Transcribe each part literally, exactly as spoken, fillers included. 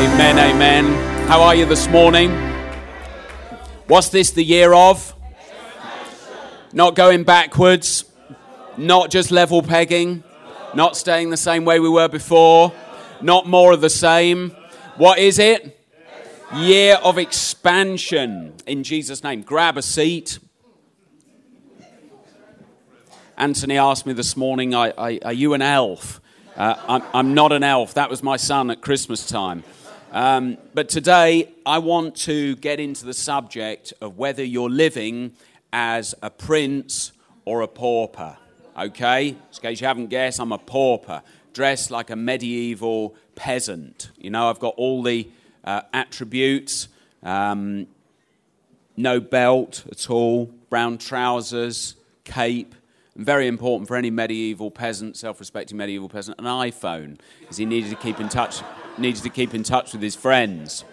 Amen, amen. How are you this morning? What's this the year of? Not going backwards, not just level pegging, not staying the same way we were before, not more of the same. What is it? Year of expansion. In Jesus' name, grab a seat. Anthony asked me this morning, are, are, are you an elf? Uh, I'm, I'm not an elf. That was my son at Christmas time. Um, but today, I want to get into the subject of whether you're living as a prince or a pauper. Okay? In case you haven't guessed, I'm a pauper, dressed like a medieval peasant. You know, I've got all the uh, attributes, um, no belt at all, brown trousers, cape. Very important for any medieval peasant, self-respecting medieval peasant, an iPhone, because he needed to keep in touch, needed to keep in touch with his friends.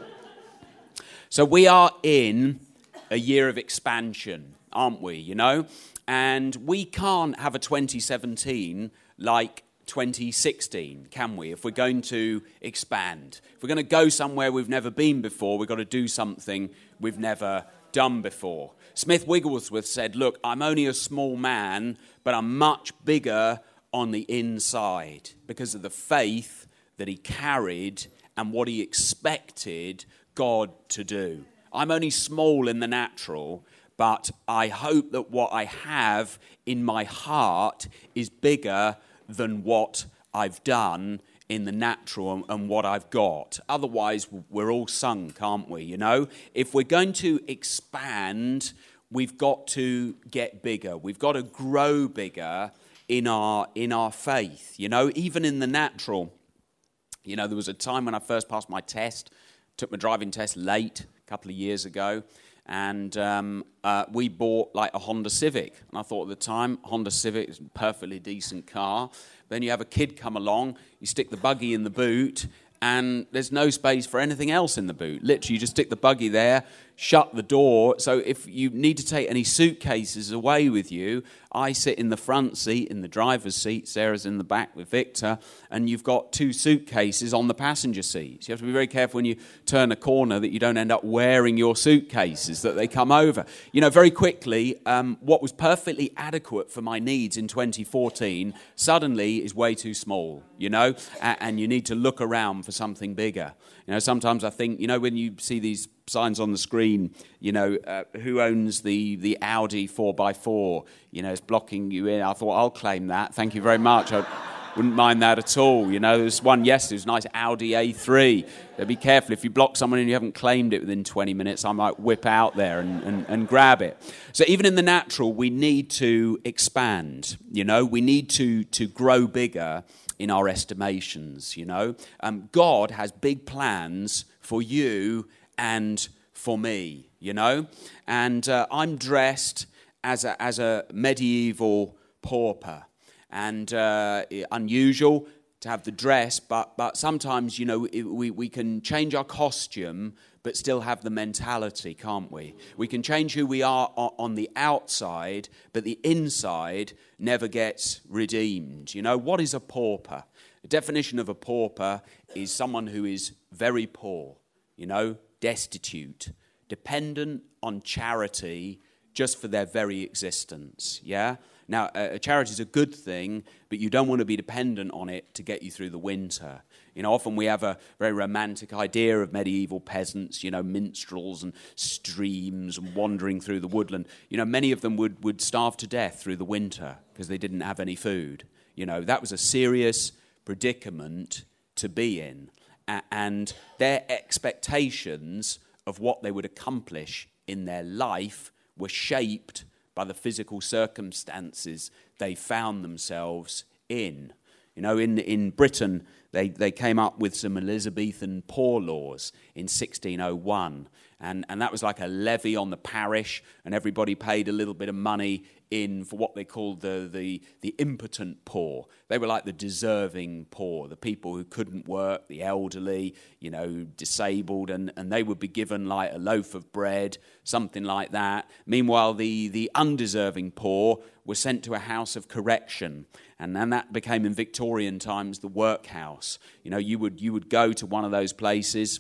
So we are in a year of expansion, aren't we? You know, and we can't have a twenty seventeen like twenty sixteen, can we? If we're going to expand, if we're going to go somewhere we've never been before, we've got to do something we've never done before. Smith Wigglesworth said, look, I'm only a small man, but I'm much bigger on the inside because of the faith that he carried and what he expected God to do. I'm only small in the natural, but I hope that what I have in my heart is bigger than what I've done in the natural and what I've got. Otherwise, we're all sunk, aren't we? You know, if we're going to expand, we've got to get bigger. We've got to grow bigger in our in our faith. You know, even in the natural. You know, there was a time when I first passed my test, took my driving test late a couple of years ago, and um, uh, we bought like a Honda Civic. And I thought at the time, Honda Civic is a perfectly decent car. Then you have a kid come along, you stick the buggy in the boot, and there's no space for anything else in the boot. Literally, you just stick the buggy there, shut the door. So if you need to take any suitcases away with you, I sit in the front seat, in the driver's seat, Sarah's in the back with Victor, and you've got two suitcases on the passenger seats. You have to be very careful when you turn a corner that you don't end up wearing your suitcases, that they come over. You know, very quickly, um, what was perfectly adequate for my needs in twenty fourteen suddenly is way too small, you know, and, and you need to look around for something bigger. You know, sometimes I think, you know, when you see these signs on the screen, you know, uh, who owns the, the Audi four by four, you know, it's blocking you in. I thought, I'll claim that. Thank you very much. I wouldn't mind that at all. You know, there's one yesterday, it was a nice Audi A three. So be careful, if you block someone and you haven't claimed it within twenty minutes, I might whip out there and, and, and grab it. So even in the natural, we need to expand, you know, we need to, to grow bigger in our estimations, you know. Um, God has big plans for you and for me, you know. And uh, I'm dressed as a, as a medieval pauper. And uh, unusual to have the dress, but but sometimes, you know, it, we, we can change our costume but still have the mentality, can't we? We can change who we are on the outside, but the inside never gets redeemed. You know, what is a pauper? The definition of a pauper is someone who is very poor, you know, destitute, dependent on charity just for their very existence, yeah? Now, a charity is a good thing, but you don't want to be dependent on it to get you through the winter. You know, often we have a very romantic idea of medieval peasants, you know, minstrels and streams and wandering through the woodland. You know, many of them would, would starve to death through the winter because they didn't have any food. You know, that was a serious predicament to be in. And their expectations of what they would accomplish in their life were shaped by the physical circumstances they found themselves in. You know, in in Britain, they, they came up with some Elizabethan poor laws in sixteen oh one. And, and that was like a levy on the parish, and everybody paid a little bit of money in for what they called the, the, the impotent poor. They were like the deserving poor, the people who couldn't work, the elderly, you know, disabled, and, and they would be given like a loaf of bread, something like that. Meanwhile, the, the undeserving poor were sent to a house of correction, and then that became in Victorian times the workhouse. house. You know, you would you would go to one of those places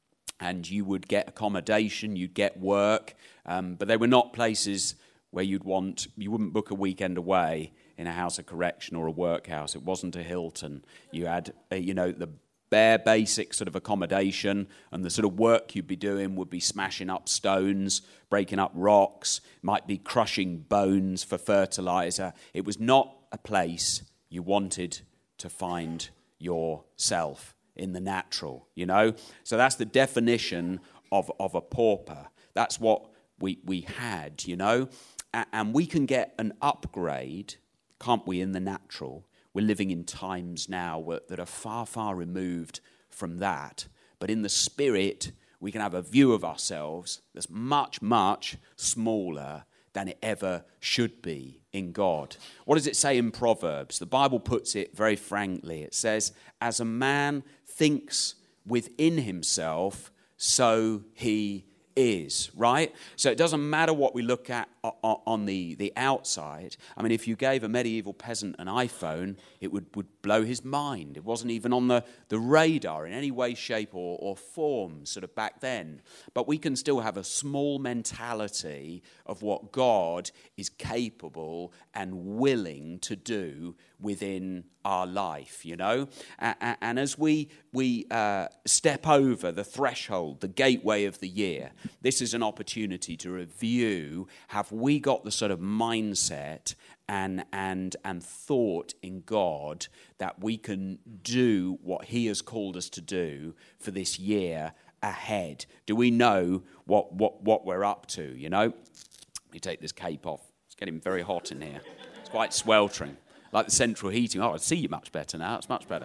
and you would get accommodation, you'd get work, um, but they were not places where you'd want, you wouldn't book a weekend away in a house of correction or a workhouse. It wasn't a Hilton. You had, uh, you know, the bare basic sort of accommodation, and the sort of work you'd be doing would be smashing up stones, breaking up rocks, might be crushing bones for fertilizer. It was not a place you wanted to find yourself in the natural, you know. So that's the definition of, of a pauper. That's what we, we had, you know. A- and we can get an upgrade, can't we, in the natural. We're living in times now where, that are far, far removed from that. But in the spirit, we can have a view of ourselves that's much, much smaller than it ever should be in God. What does it say in Proverbs? The Bible puts it very frankly. It says, as a man thinks within himself, so he is, right? So it doesn't matter what we look at on the, the outside. I mean, if you gave a medieval peasant an iPhone, it would, would blow his mind. It wasn't even on the, the radar in any way, shape, or, or form sort of back then. But we can still have a small mentality of what God is capable and willing to do within our life, you know? And, and as we, we uh, step over the threshold, the gateway of the year, this is an opportunity to review, have we got the sort of mindset and and and thought in God that we can do what he has called us to do for this year ahead? Do we know what what what we're up to, you know? Let me take this cape off. It's getting very hot in here. It's quite sweltering. Like the central heating. Oh, I see you much better now. It's much better.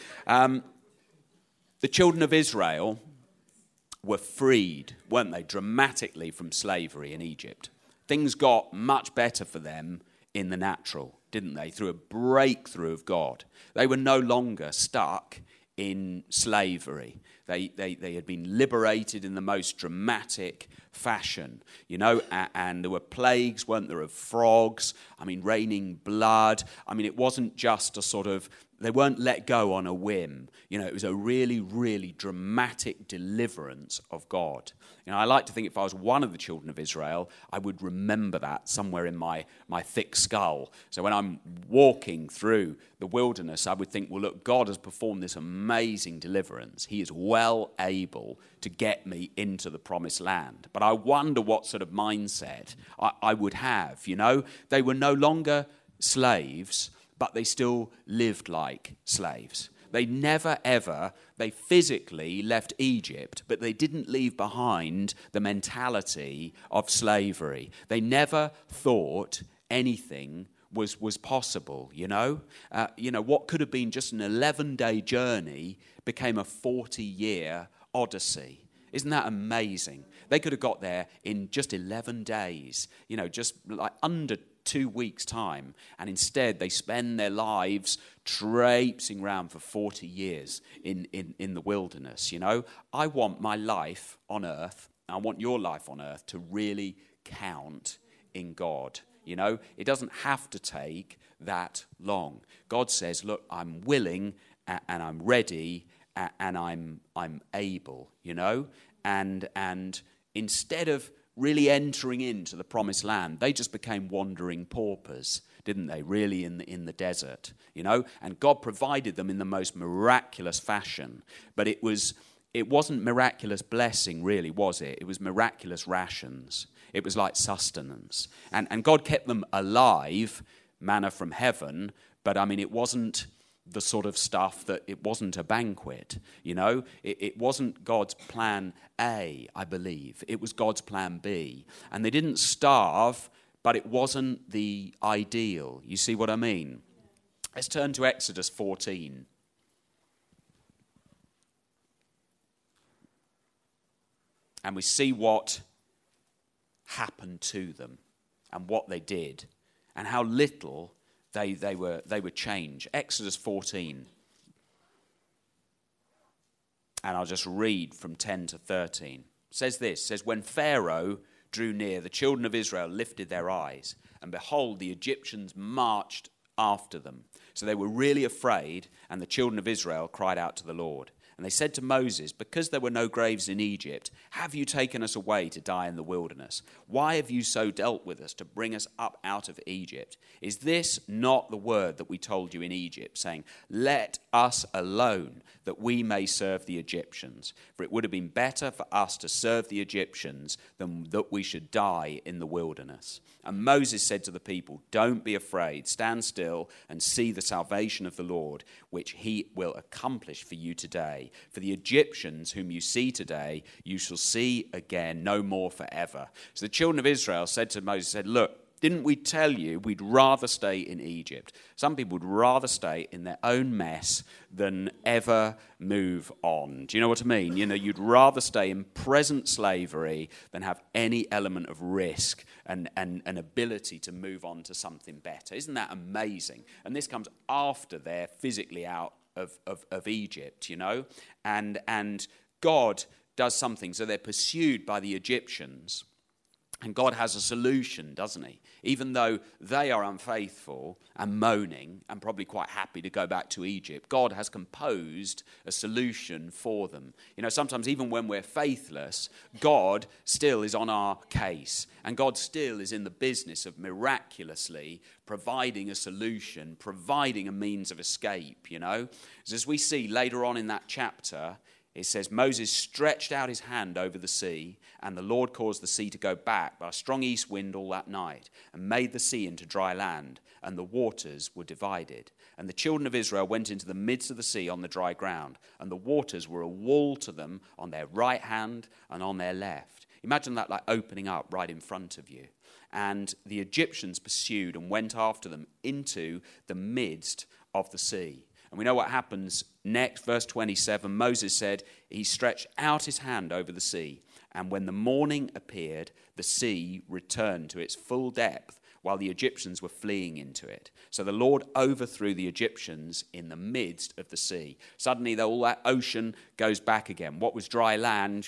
Um, the children of Israel were freed, weren't they, dramatically from slavery in Egypt. Things got much better for them in the natural, didn't they, through a breakthrough of God. They were no longer stuck in slavery. They, they, they had been liberated in the most dramatic fashion, you know, and, and there were plagues, weren't there, of frogs, I mean, raining blood. I mean, it wasn't just a sort of, they weren't let go on a whim. You know, it was a really, really dramatic deliverance of God. You know, I like to think if I was one of the children of Israel, I would remember that somewhere in my, my thick skull. So when I'm walking through the wilderness, I would think, well, look, God has performed this amazing deliverance. He is well able to get me into the promised land. But I wonder what sort of mindset I, I would have, you know. They were no longer slaves, but they still lived like slaves. They never, ever, they physically left Egypt, but they didn't leave behind the mentality of slavery. They never thought anything was, was possible, you know? Uh, you know, what could have been just an eleven-day journey became a forty-year odyssey. Isn't that amazing? They could have got there in just eleven days, you know, just like under two weeks' time, and instead they spend their lives traipsing around for forty years in, in, in the wilderness, you know. I want my life on earth, I want your life on earth to really count in God, you know. It doesn't have to take that long. God says, look, I'm willing and I'm ready and I'm I'm able, you know, and and instead of really entering into the promised land, they just became wandering paupers, didn't they, really, in the, in the desert, you know? And God provided them in the most miraculous fashion, but it was it wasn't miraculous blessing, really, was it? It was miraculous rations. It was like sustenance. And, and God kept them alive, manna from heaven, but, I mean, it wasn't the sort of stuff that, it wasn't a banquet, you know. It, it wasn't God's plan A, I believe. It was God's plan B. And they didn't starve, but it wasn't the ideal. You see what I mean? Let's turn to Exodus fourteen. And we see what happened to them and what they did and how little They they were they were changed. Exodus fourteen. And I'll just read from ten to thirteen. It says this, it says, when Pharaoh drew near, the children of Israel lifted their eyes, and behold, the Egyptians marched after them. So they were really afraid, and the children of Israel cried out to the Lord. And they said to Moses, because there were no graves in Egypt, have you taken us away to die in the wilderness? Why have you so dealt with us to bring us up out of Egypt? Is this not the word that we told you in Egypt, saying, let us alone, that we may serve the Egyptians? For it would have been better for us to serve the Egyptians than that we should die in the wilderness. And Moses said to the people, don't be afraid, stand still and see the salvation of the Lord, which he will accomplish for you today. For the Egyptians whom you see today, you shall see again no more forever. So the children of Israel said to Moses, said, look, didn't we tell you we'd rather stay in Egypt? Some people would rather stay in their own mess than ever move on. Do you know what I mean? You know, you'd rather stay in present slavery than have any element of risk and, and an ability to move on to something better. Isn't that amazing? And this comes after they're physically out of, of, of Egypt, you know? And, and God does something. So they're pursued by the Egyptians. And God has a solution, doesn't he? Even though they are unfaithful and moaning and probably quite happy to go back to Egypt, God has composed a solution for them. You know, sometimes even when we're faithless, God still is on our case. And God still is in the business of miraculously providing a solution, providing a means of escape, you know. As we see later on in that chapter, it says, Moses stretched out his hand over the sea, and the Lord caused the sea to go back by a strong east wind all that night, and made the sea into dry land, and the waters were divided. And the children of Israel went into the midst of the sea on the dry ground, and the waters were a wall to them on their right hand and on their left. Imagine that like opening up right in front of you. And the Egyptians pursued and went after them into the midst of the sea. And we know what happens next, verse twenty-seven. Moses said, he stretched out his hand over the sea, and when the morning appeared, the sea returned to its full depth, while the Egyptians were fleeing into it. So the Lord overthrew the Egyptians in the midst of the sea. Suddenly, all that ocean goes back again. What was dry land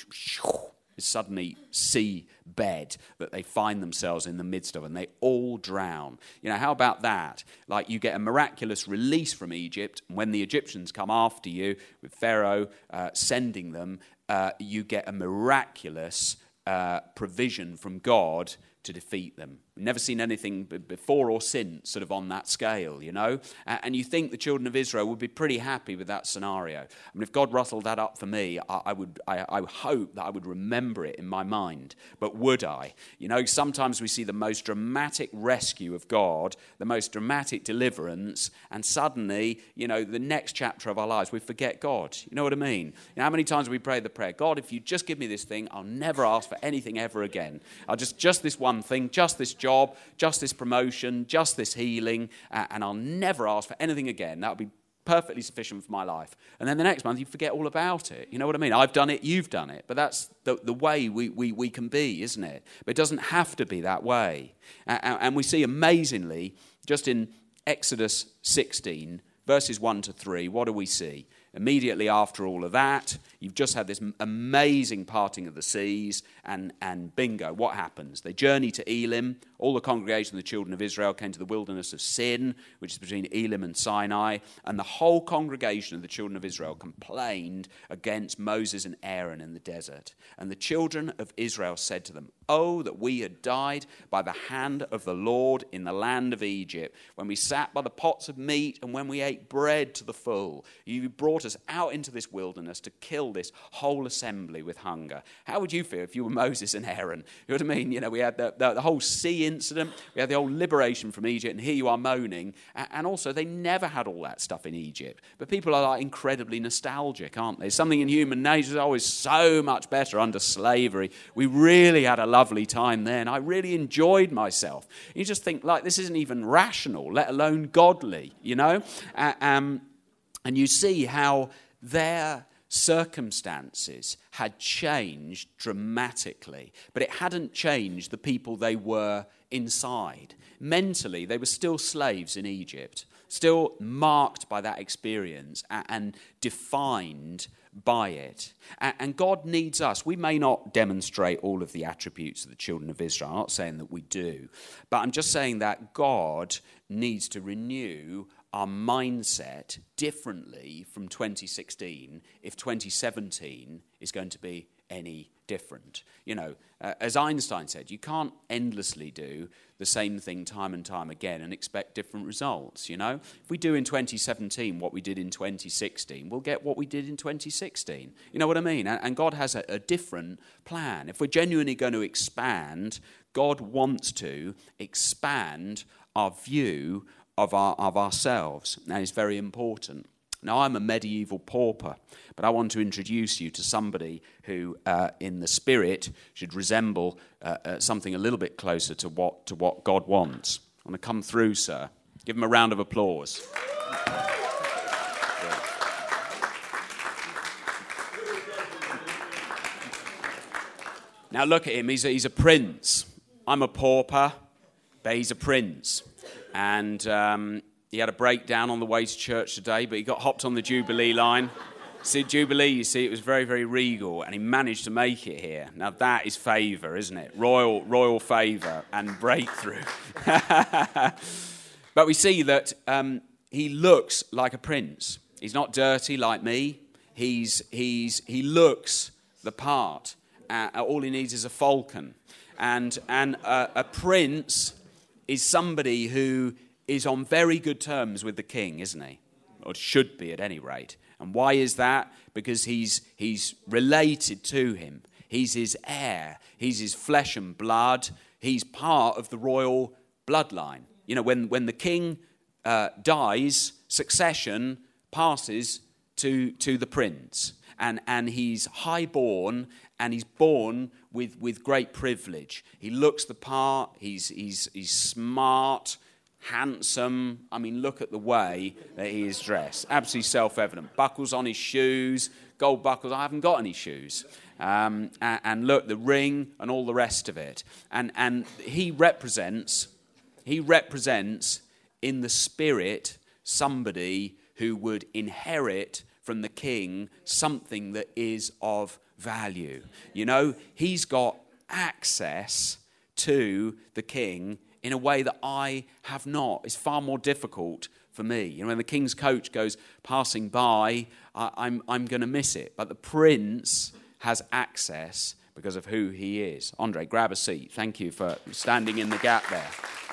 is suddenly sea bed that they find themselves in the midst of, and they all drown. You know, how about that? Like, you get a miraculous release from Egypt, and when the Egyptians come after you, with Pharaoh uh, sending them, uh, you get a miraculous uh, provision from God to defeat them. We've never seen anything before or since sort of on that scale, you know. And you think the children of Israel would be pretty happy with that scenario. I mean, if God rustled that up for me, I, I would, I, I hope that I would remember it in my mind. But would I? You know, sometimes we see the most dramatic rescue of God, the most dramatic deliverance, and suddenly, you know, the next chapter of our lives, we forget God. You know what I mean? You know, how many times we pray the prayer, God, if you just give me this thing, I'll never ask for anything ever again. I'll just, just this one thing, just this job, just this promotion, just this healing, uh, and I'll never ask for anything again. That would be perfectly sufficient for my life. And then the next month you forget all about it. You know what I mean? I've done it, you've done it. But that's the, the way we, we, we can be, isn't it? But it doesn't have to be that way. Uh, and we see amazingly, just in Exodus sixteen, verses one to three, what do we see? Immediately after all of that, you've just had this amazing parting of the seas, and, and bingo, what happens? They journey to Elim. All the congregation of the children of Israel came to the wilderness of Sin, which is between Elim and Sinai, and the whole congregation of the children of Israel complained against Moses and Aaron in the desert. And the children of Israel said to them, "Oh, that we had died by the hand of the Lord in the land of Egypt, when we sat by the pots of meat and when we ate bread to the full. You brought us out into this wilderness to kill this whole assembly with hunger." How would you feel if you were Moses and Aaron? You know what I mean? You know, we had the, the, the whole sea incident, we had the whole liberation from Egypt, and here you are moaning. And also, they never had all that stuff in Egypt. But people are like incredibly nostalgic, aren't they? Something in human nature is always so much better under slavery. We really had a lovely time then. I really enjoyed myself. You just think, like, this isn't even rational, let alone godly, you know? Uh, um, and you see how their circumstances had changed dramatically, but it hadn't changed the people they were inside. Mentally, they were still slaves in Egypt, still marked by that experience and defined by it. And God needs us. We may not demonstrate all of the attributes of the children of Israel. I'm not saying that we do, but I'm just saying that God needs to renew our mindset differently from twenty sixteen if twenty seventeen is going to be any different. You know, uh, as Einstein said, you can't endlessly do the same thing time and time again and expect different results, you know. If we do in twenty seventeen what we did in twenty sixteen, we'll get what we did in twenty sixteen. You know what I mean? And, and God has a, a different plan. If we're genuinely going to expand, God wants to expand our view of our of ourselves. And it's very important. Now, I'm a medieval pauper, but I want to introduce you to somebody who, uh, in the spirit, should resemble uh, uh, something a little bit closer to what to what God wants. I'm going to come through, sir. Give him a round of applause. Now, look at him. He's a, he's a prince. I'm a pauper, but he's a prince. And um, he had a breakdown on the way to church today, but he got hopped on the Jubilee line. See, Jubilee, you see, it was very, very regal, and he managed to make it here. Now, that is favour, isn't it? Royal royal favour and breakthrough. But we see that um, he looks like a prince. He's not dirty like me. He's he's He looks the part. Uh, all he needs is a falcon. And, and uh, a prince is somebody who is on very good terms with the king, isn't he? Or should be at any rate. And why is that? Because he's he's related to him. He's his heir. He's his flesh and blood. He's part of the royal bloodline. You know, when, when the king uh, dies, succession passes to, to the prince. And, and he's highborn, and he's born with, with great privilege. He looks the part. He's he's he's smart, handsome. I mean, look at the way that he is dressed. Absolutely self-evident. Buckles on his shoes, gold buckles. I haven't got any shoes. Um, and, and look, the ring and all the rest of it. And and he represents, he represents in the spirit somebody who would inherit from the king something that is of value. You know, he's got access to the king in a way that I have not. It's far more difficult for me. You know, when the king's coach goes passing by, I, I'm I'm going to miss it. But the prince has access because of who he is. Andre, grab a seat. Thank you for standing in the gap there.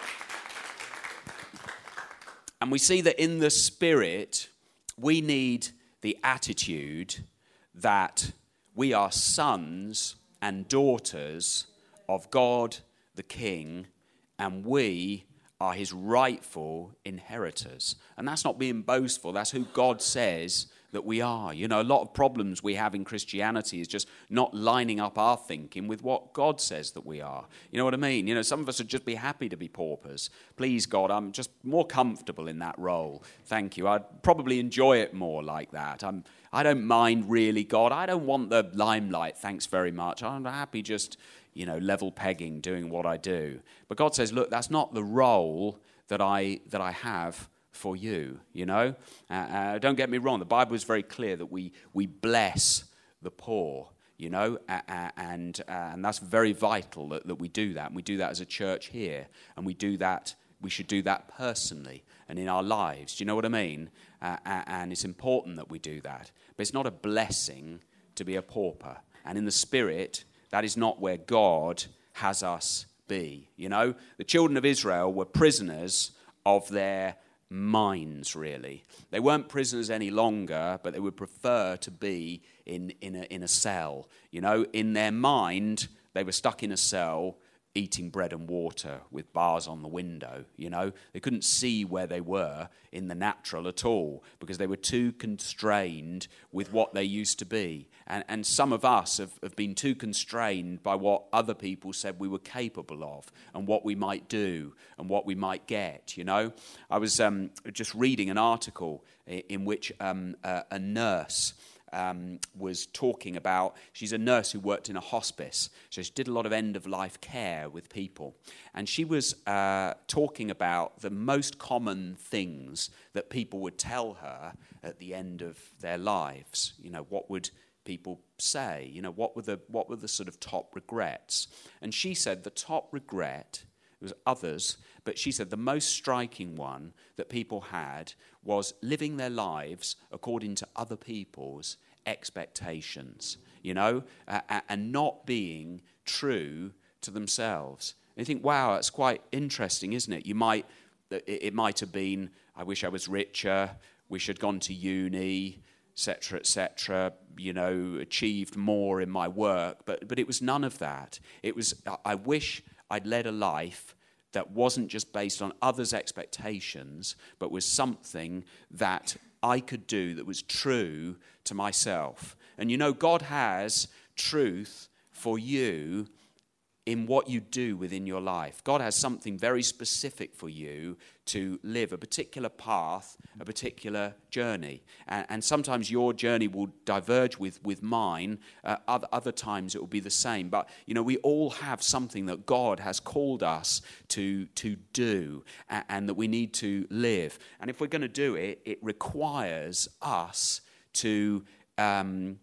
And we see that in the spirit, we need the attitude that we are sons and daughters of God the King, and we are his rightful inheritors. And that's not being boastful. That's who God says that we are. You know, a lot of problems we have in Christianity is just not lining up our thinking with what God says that we are. You know what I mean? You know, some of us would just be happy to be paupers. Please, God, I'm just more comfortable in that role. Thank you. I'd probably enjoy it more like that. I'm, I don't mind really, God. I don't want the limelight. Thanks very much. I'm happy just, you know, level pegging, doing what I do. But God says, look, that's not the role that I that I have for you, you know. Uh, uh, don't get me wrong. The Bible is very clear that we we bless the poor, you know, uh, uh, and uh, and that's very vital that, that we do that. And we do that as a church here, and we do that. We should do that personally and in our lives. Do you know what I mean? Uh, uh, and it's important that we do that. But it's not a blessing to be a pauper. And in the spirit, that is not where God has us be. You know, the children of Israel were prisoners of their minds, really. They weren't prisoners any longer, but they would prefer to be in, in, a, in a cell. You know, in their mind, they were stuck in a cell eating bread and water with bars on the window, you know. They couldn't see where they were in the natural at all because they were too constrained with what they used to be. And, and some of us have, have been too constrained by what other people said we were capable of and what we might do and what we might get, you know. I was um, just reading an article in which um, a, a nurse um, was talking about, she's a nurse who worked in a hospice, so she did a lot of end-of-life care with people. And she was uh, talking about the most common things that people would tell her at the end of their lives. You know, what would people say? You know, what were the what were the sort of top regrets? And she said the top regret, it was others, but she said the most striking one that people had was living their lives according to other people's expectations, you know, uh, and not being true to themselves. And you think, wow, that's quite interesting, isn't it? You might, it might have been, I wish I was richer, wish I'd gone to uni, et cetera, et cetera, you know, achieved more in my work, but but it was none of that. It was, I wish I'd led a life that wasn't just based on others' expectations, but was something that I could do that was true to myself. And you know, God has truth for you in what you do within your life. God has something very specific for you to live, a particular path, a particular journey. And, and sometimes your journey will diverge with, with mine. Uh, other, other times it will be the same. But, you know, we all have something that God has called us to, to do and, and that we need to live. And if we're going to do it, it requires us to Um,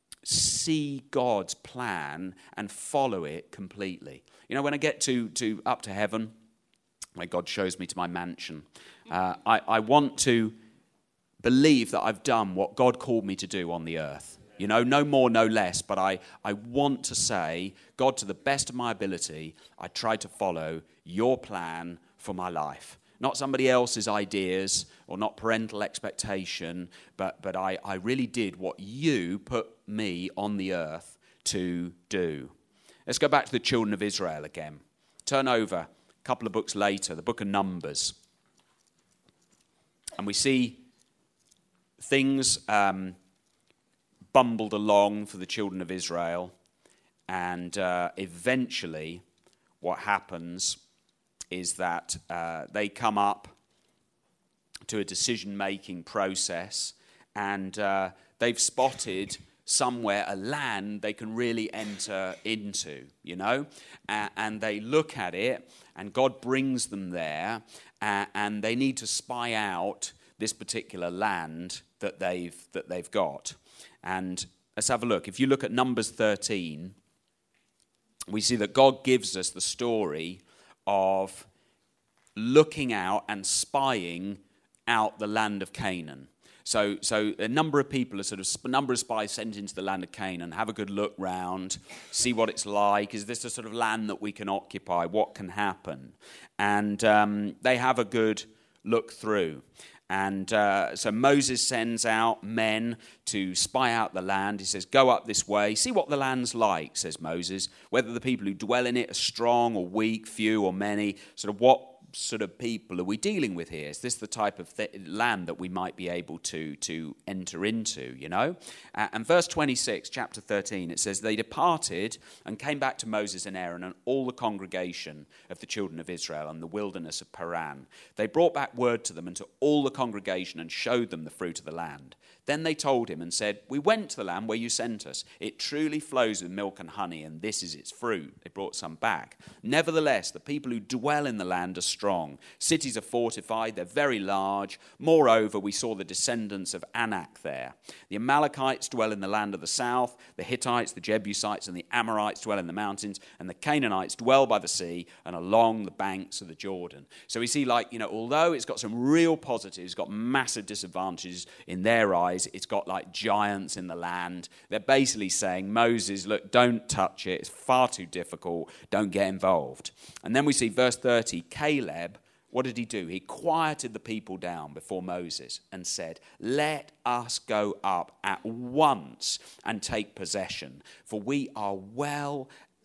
see God's plan and follow it completely. You know, when I get to, to up to heaven, when God shows me to my mansion, uh, I, I want to believe that I've done what God called me to do on the earth. You know, no more, no less, but I, I want to say, God, to the best of my ability, I tried to follow your plan for my life. Not somebody else's ideas or not parental expectation, but, but I, I really did what you put me on the earth to do. Let's go back to the children of Israel again. Turn over a couple of books later, the book of Numbers. And we see things um, bumbled along for the children of Israel. And uh, eventually what happens is that uh, they come up to a decision-making process, and uh, they've spotted somewhere a land they can really enter into, you know, uh, and they look at it, and God brings them there, uh, and they need to spy out this particular land that they've that they've got. And let's have a look. If you look at Numbers thirteen, we see that God gives us the story of looking out and spying out the land of Canaan. So so a number of people, are sort of a number of spies sent into the land of Canaan, have a good look round, see what it's like. Is this a sort of land that we can occupy? What can happen? And um, they have a good look through. And uh, so Moses sends out men to spy out the land. He says, go up this way, see what the land's like, says Moses, whether the people who dwell in it are strong or weak, few or many, sort of what sort of people are we dealing with here? Is this the type of th- land that we might be able to, to enter into, you know? Uh, and verse twenty-six, chapter thirteen, it says, they departed and came back to Moses and Aaron and all the congregation of the children of Israel in the wilderness of Paran. They brought back word to them and to all the congregation and showed them the fruit of the land. Then they told him and said, we went to the land where you sent us. It truly flows with milk and honey, and this is its fruit. They brought some back. Nevertheless, the people who dwell in the land are strong. Cities are fortified. They're very large. Moreover, we saw the descendants of Anak there. The Amalekites dwell in the land of the south. The Hittites, the Jebusites, and the Amorites dwell in the mountains. And the Canaanites dwell by the sea and along the banks of the Jordan. So we see, like, you know, although it's got some real positives, it's got massive disadvantages in their eyes, it's got like giants in the land. They're basically saying, Moses, look, don't touch it. It's far too difficult. Don't get involved. And then we see verse thirty, Caleb, what did he do? He quieted the people down before Moses and said, let us go up at once and take possession, for we are well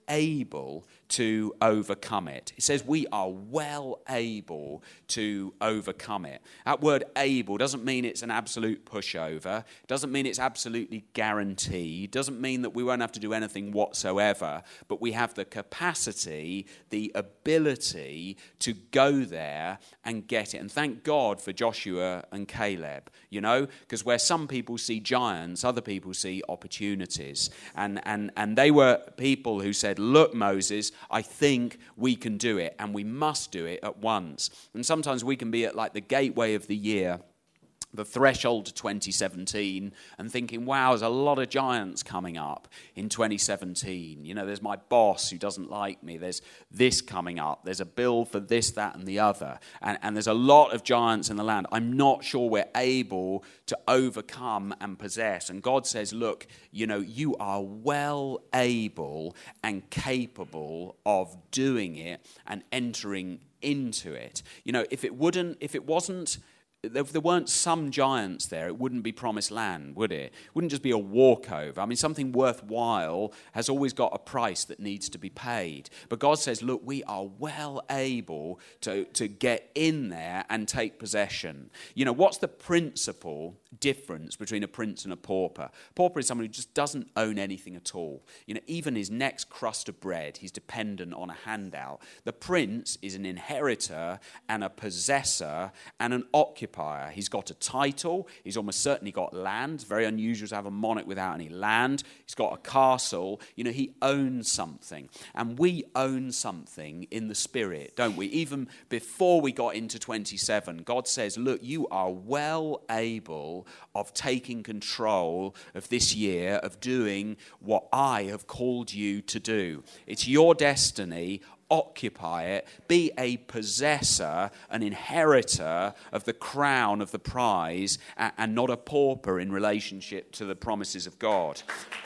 able to overcome it. It says we are well able to overcome it. That word able doesn't mean it's an absolute pushover. It doesn't mean it's absolutely guaranteed. It doesn't mean that we won't have to do anything whatsoever. But we have the capacity, the ability to go there and get it. And thank God for Joshua and Caleb, you know, because where some people see giants, other people see opportunities. And, and, and they were people who said, look, Moses, I think we can do it, and we must do it at once. And sometimes we can be at like the gateway of the year, the threshold to twenty seventeen, and thinking, wow, there's a lot of giants coming up in twenty seventeen. You know, there's my boss who doesn't like me. There's this coming up. There's a bill for this, that, and the other. And, and there's a lot of giants in the land. I'm not sure we're able to overcome and possess. And God says, look, you know, you are well able and capable of doing it and entering into it. You know, if it wouldn't, if it wasn't, if there weren't some giants there, it wouldn't be promised land, would it? It wouldn't just be a walkover. I mean, something worthwhile has always got a price that needs to be paid. But God says, look, we are well able to, to get in there and take possession. You know, what's the principal difference between a prince and a pauper? Pauper is someone who just doesn't own anything at all. You know, even his next crust of bread, he's dependent on a handout. The prince is an inheritor and a possessor and an occupier. He's got a title. He's almost certainly got land. It's very unusual to have a monarch without any land. He's got a castle. You know, he owns something. And we own something in the spirit, don't we? Even before we got into twenty-seven, God says, look, you are well able of taking control of this year, of doing what I have called you to do. It's your destiny. Occupy it, be a possessor, an inheritor of the crown of the prize, and not a pauper in relationship to the promises of God.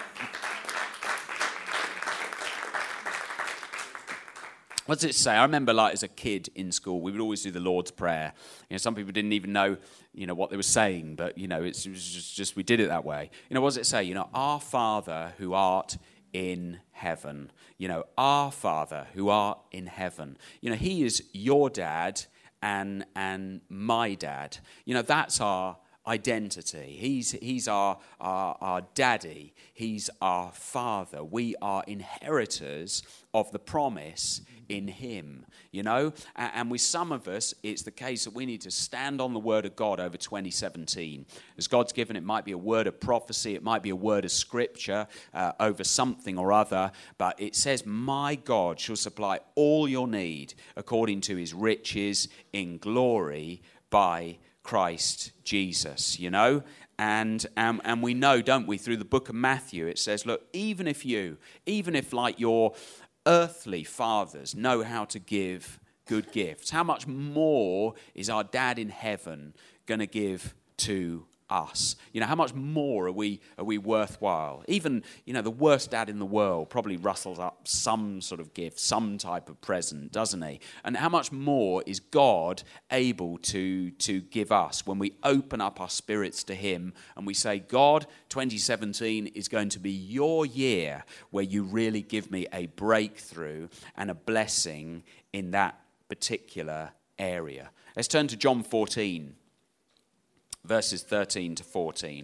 What does it say? I remember, like, as a kid in school, we would always do the Lord's Prayer. You know, some people didn't even know, you know, what they were saying, but, you know, it's, it was just, just we did it that way. You know, what does it say? You know, our Father who art in heaven. You know, our Father who art in heaven. You know, he is your dad and and my dad. You know, that's our identity. He's he's our, our our daddy. He's our father. We are inheritors of the promise in him, you know. And, and with some of us, it's the case that we need to stand on the word of God over twenty seventeen. As God's given, it might be a word of prophecy, it might be a word of scripture uh, over something or other, but it says, my God shall supply all your need according to his riches in glory by Christ Jesus, you know. And um, and we know, don't we, through the book of Matthew, it says, look, even if you, even if like your earthly fathers know how to give good gifts, how much more is our dad in heaven going to give to us? You know, how much more are we are we worthwhile? Even, you know, the worst dad in the world probably rustles up some sort of gift, some type of present, doesn't he? And how much more is God able to to give us when we open up our spirits to him and we say, God, twenty seventeen is going to be your year where you really give me a breakthrough and a blessing in that particular area. Let's turn to John fourteen. Verses thirteen to fourteen.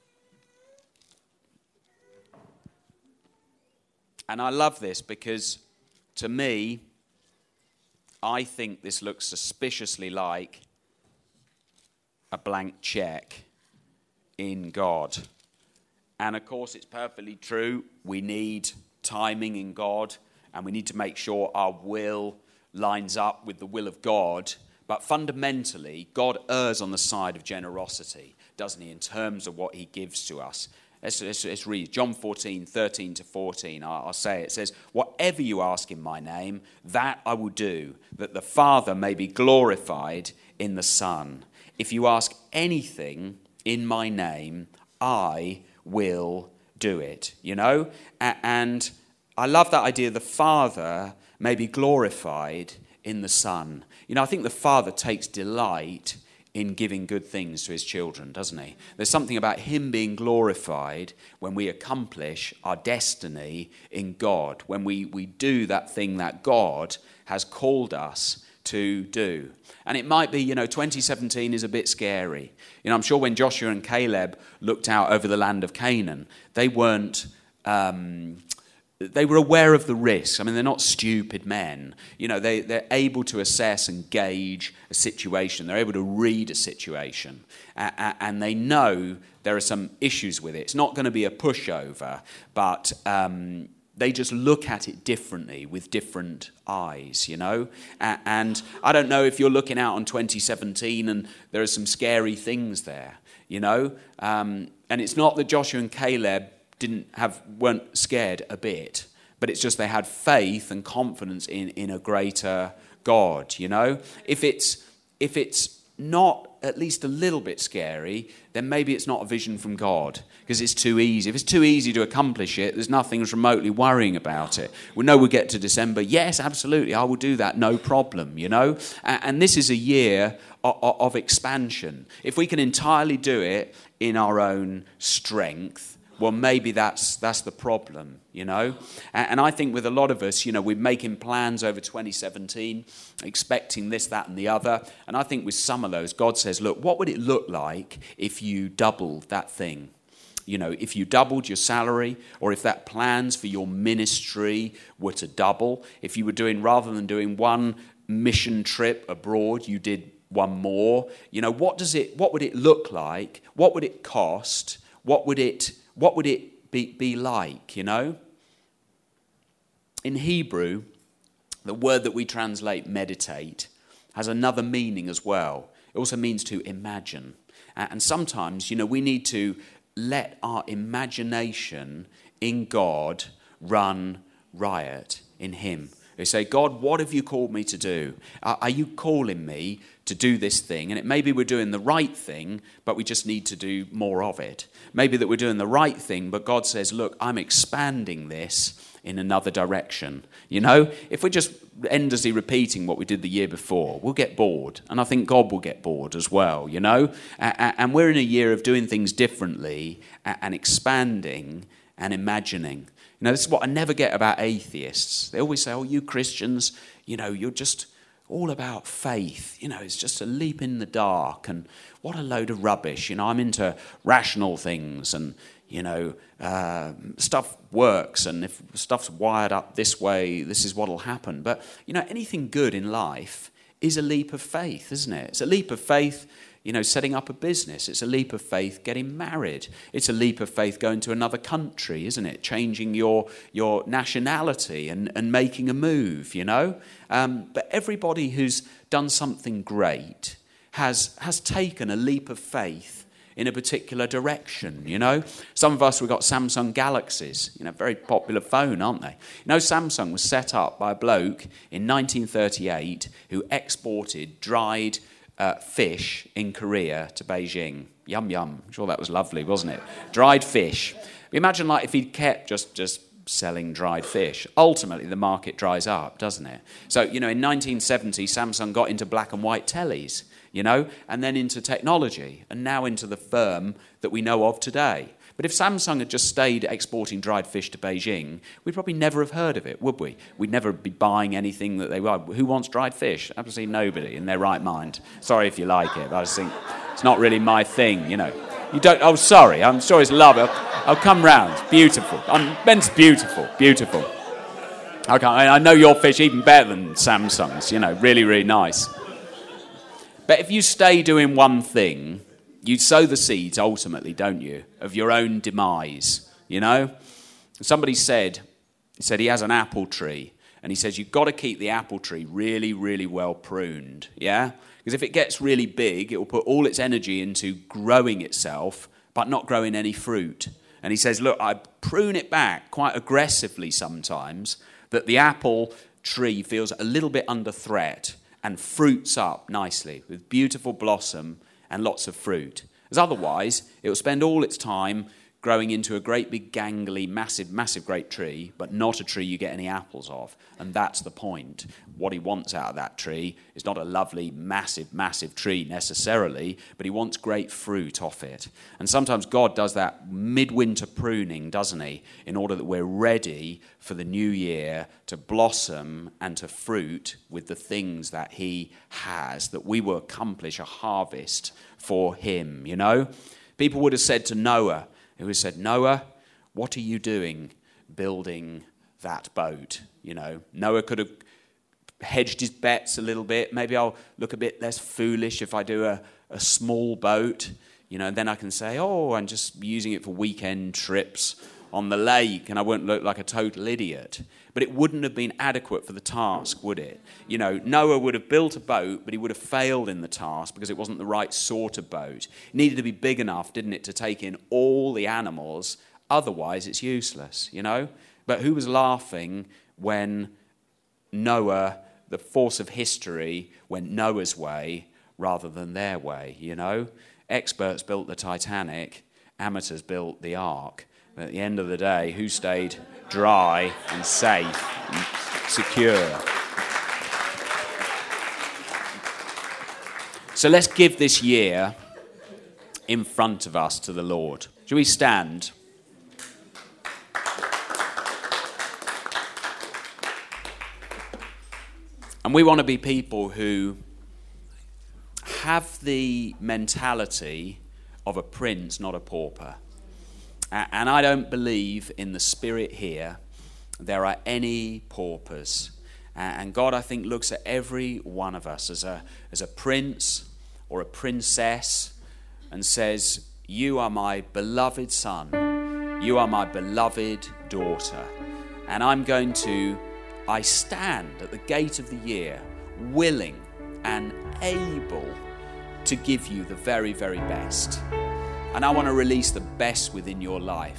And I love this because, to me, I think this looks suspiciously like a blank check in God. And, of course, it's perfectly true. We need timing in God, and we need to make sure our will lines up with the will of God. But fundamentally, God errs on the side of generosity, doesn't he, in terms of what he gives to us. Let's, let's, let's read John fourteen, thirteen to fourteen. I'll, I'll say it. It says, whatever you ask in my name, that I will do, that the Father may be glorified in the Son. If you ask anything in my name, I will do it. You know? And I love that idea, the Father may be glorified in the Son. You know, I think the Father takes delight in giving good things to his children, doesn't he? There's something about him being glorified when we accomplish our destiny in God, when we, we do that thing that God has called us to do. And it might be, you know, twenty seventeen is a bit scary. You know, I'm sure when Joshua and Caleb looked out over the land of Canaan, they weren't... Um, They were aware of the risks. I mean, they're not stupid men. You know, they, they're able to assess and gauge a situation. They're able to read a situation. Uh, and they know there are some issues with it. It's not going to be a pushover, but um, they just look at it differently with different eyes, you know. Uh, and I don't know if you're looking out on twenty seventeen and there are some scary things there, you know. Um, and it's not that Joshua and Caleb didn't have weren't scared a bit, but it's just they had faith and confidence in in a greater God, you know. If it's if it's not at least a little bit scary, then maybe it's not a vision from God, because it's too easy. If it's too easy to accomplish it, there's nothing remotely worrying about it. We know we'll get to December. Yes, absolutely, I will do that, no problem, you know. And, and this is a year of, of expansion. If we can entirely do it in our own strength, well, maybe that's that's the problem, you know. And, and I think with a lot of us, you know, we're making plans over twenty seventeen, expecting this, that, and the other. And I think with some of those, God says, look, what would it look like if you doubled that thing? You know, if you doubled your salary, or if that plans for your ministry were to double, if you were doing, rather than doing one mission trip abroad, you did one more. You know, what does it? What would it look like? What would it cost? What would it? What would it be, be like, you know? In Hebrew, the word that we translate meditate has another meaning as well. It also means to imagine. And sometimes, you know, we need to let our imagination in God run riot in him. They say, God, what have you called me to do? Are you calling me to do this thing? And it may be we're doing the right thing, but we just need to do more of it. Maybe that we're doing the right thing, but God says, look, I'm expanding this in another direction. You know, if we're just endlessly repeating what we did the year before, we'll get bored. And I think God will get bored as well, you know. And we're in a year of doing things differently and expanding and imagining. You know, this is what I never get about atheists. They always say, oh, you Christians, you know, you're just all about faith. You know, it's just a leap in the dark, and what a load of rubbish. You know, I'm into rational things, and, you know, uh, stuff works, and if stuff's wired up this way, this is what'll happen. But, you know, anything good in life is a leap of faith, isn't it? It's a leap of faith, you know, setting up a business. It's a leap of faith getting married. It's a leap of faith going to another country, isn't it? Changing your your nationality and, and making a move, you know. Um, but everybody who's done something great has has taken a leap of faith in a particular direction, you know. Some of us, we've got Samsung Galaxies, you know, very popular phone, aren't they? You know, Samsung was set up by a bloke in nineteen thirty-eight who exported dried Uh, fish in Korea to Beijing. Yum, yum. I'm sure that was lovely, wasn't it? Dried fish. Imagine like if he'd kept just, just selling dried fish. Ultimately, the market dries up, doesn't it? So, you know, in nineteen seventy, Samsung got into black and white tellies, you know, and then into technology, and now into the firm that we know of today. But if Samsung had just stayed exporting dried fish to Beijing, we'd probably never have heard of it, would we? We'd never be buying anything that they were. Who wants dried fish? Absolutely nobody in their right mind. Sorry if you like it, but I just think it's not really my thing, you know. You don't, oh, sorry, I'm sure it's love. I'll, I'll come round. It's beautiful. I'm, Ben's beautiful, beautiful. Okay, I know your fish even better than Samsung's, you know, really, really nice. But if you stay doing one thing, you sow the seeds, ultimately, don't you, of your own demise, you know? Somebody said, he said he has an apple tree, and he says you've got to keep the apple tree really, really well pruned, yeah? Because if it gets really big, it will put all its energy into growing itself, but not growing any fruit. And he says, look, I prune it back quite aggressively sometimes, that the apple tree feels a little bit under threat and fruits up nicely with beautiful blossom and lots of fruit. As otherwise, it will spend all its time growing into a great big gangly, massive, massive great tree, but not a tree you get any apples of. And that's the point. What he wants out of that tree is not a lovely, massive, massive tree necessarily, but he wants great fruit off it. And sometimes God does that midwinter pruning, doesn't he, in order that we're ready for the new year to blossom and to fruit with the things that he has, that we will accomplish a harvest for him, you know? People would have said to Noah, who has said, Noah, what are you doing building that boat? You know, Noah could have hedged his bets a little bit. Maybe I'll look a bit less foolish if I do a, a small boat, you know, and then I can say, oh, I'm just using it for weekend trips on the lake, and I won't look like a total idiot. But it wouldn't have been adequate for the task, would it? You know, Noah would have built a boat, but he would have failed in the task because it wasn't the right sort of boat. It needed to be big enough, didn't it, to take in all the animals. Otherwise, it's useless, you know? But who was laughing when Noah, the force of history, went Noah's way rather than their way, you know? Experts built the Titanic, amateurs built the Ark. But at the end of the day, who stayed dry and safe and secure? So let's give this year in front of us to the Lord. Shall we stand? And we want to be people who have the mentality of a prince, not a pauper. And I don't believe in the spirit here there are any paupers. And God, I think, looks at every one of us as a, as a prince or a princess and says, you are my beloved son. You are my beloved daughter. And I'm going to, I stand at the gate of the year, willing and able to give you the very, very best. And I want to release the best within your life,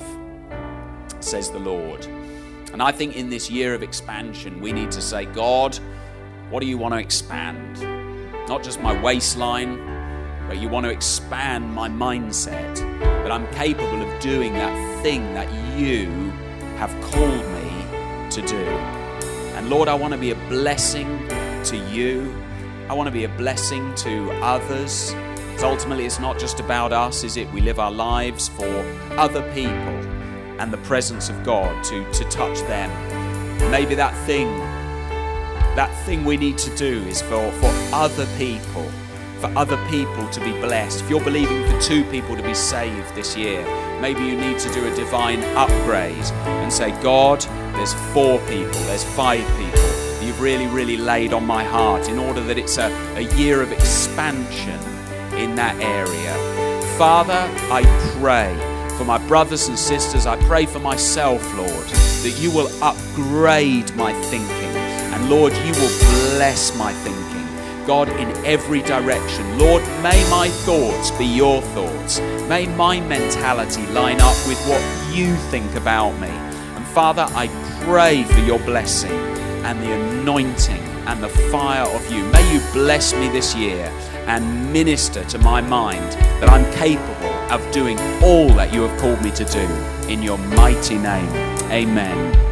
says the Lord. And I think in this year of expansion, we need to say, God, what do you want to expand? Not just my waistline, but you want to expand my mindset, that I'm capable of doing that thing that you have called me to do. And Lord, I want to be a blessing to you. I want to be a blessing to others. Ultimately, it's not just about us, is it? We live our lives for other people and the presence of God to, to touch them. Maybe that thing, that thing we need to do is for, for other people, for other people to be blessed. If you're believing for two people to be saved this year, maybe you need to do a divine upgrade and say, God, there's four people, there's five people that you've really, really laid on my heart in order that it's a, a year of expansion in that area. Father, I pray for my brothers and sisters. I pray for myself, Lord, that you will upgrade my thinking. And Lord, you will bless my thinking. God, in every direction. Lord, may my thoughts be your thoughts. May my mentality line up with what you think about me. And Father, I pray for your blessing and the anointing and the fire of you. May you bless me this year and minister to my mind that I'm capable of doing all that you have called me to do. In your mighty name, amen.